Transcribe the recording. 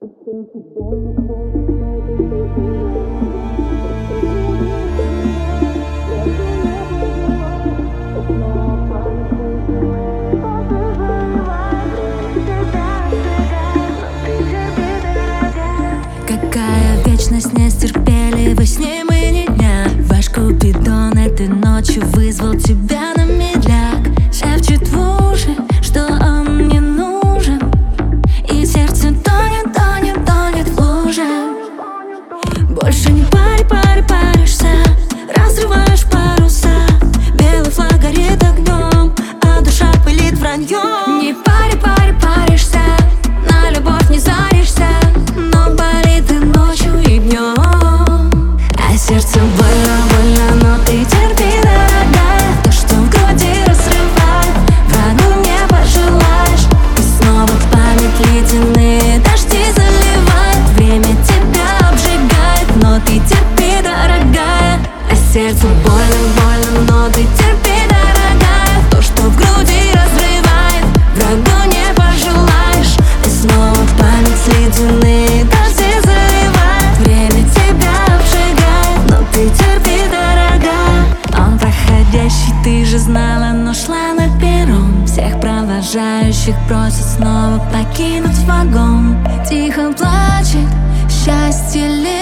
Какая вечность, не стерпели вы с ним и ни дня. Ваш Купидон этой ночью вызвал тебя на медляк. Шепчет в уши, что он мне нужен, и сердце тонет, тонет, тонет в луже. Больше не паришься, разрываешь паруса. Белый флаг горит огнем, а душа пылит враньем. Не паришься, на любовь не заришься, но болит и ночью, и днем. А сердце больно, больно, но ты терпи, дорогая. То, что в груди разрывает, врагу не пожелаешь. И снова в память ледяные дожди заливает. Время тебя обжигает, но ты терпи, дорогая. А сердце больно, больно, но ты терпи, дорогая. То, что в груди разрывает, врагу не пожелаешь. И снова в память ледяные дожди заливает. Время тебя обжигает, но ты терпи, дорогая. Он проходящий, ты же знала, но шла на перрон. Всех провожающих просит снова покинуть вагон. Тихо плачет счастье.